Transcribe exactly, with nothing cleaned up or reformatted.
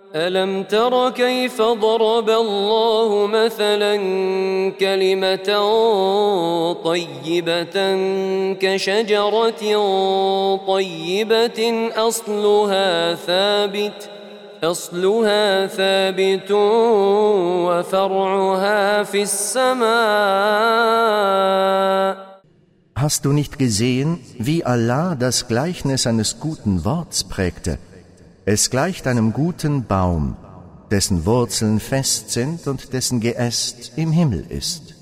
ألم تر كيف ضرب الله مثلا كلمة طيبة كشجرة طيبة أصلها ثابت أصلها ثابت وفرعها في السماء. Hast du nicht gesehen, wie Allah das Gleichnis eines guten Worts prägte? Es gleicht einem guten Baum, dessen Wurzeln fest sind und dessen Geäst im Himmel ist.